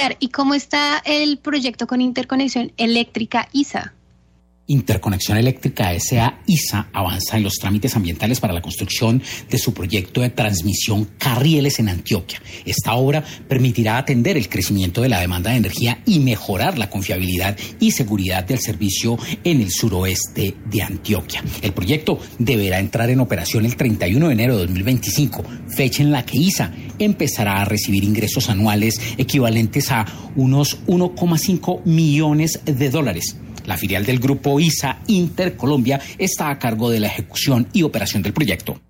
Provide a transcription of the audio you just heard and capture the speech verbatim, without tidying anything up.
Edgar, ¿y cómo está el proyecto con Interconexión Eléctrica I S A? Interconexión Eléctrica S A I S A avanza en los trámites ambientales para la construcción de su proyecto de transmisión Carrieles en Antioquia. Esta obra permitirá atender el crecimiento de la demanda de energía y mejorar la confiabilidad y seguridad del servicio en el suroeste de Antioquia. El proyecto deberá entrar en operación el treinta y uno de enero de dos mil veinticinco, fecha en la que I S A empezará a recibir ingresos anuales equivalentes a unos uno coma cinco millones de dólares. La filial del grupo I S A Intercolombia está a cargo de la ejecución y operación del proyecto.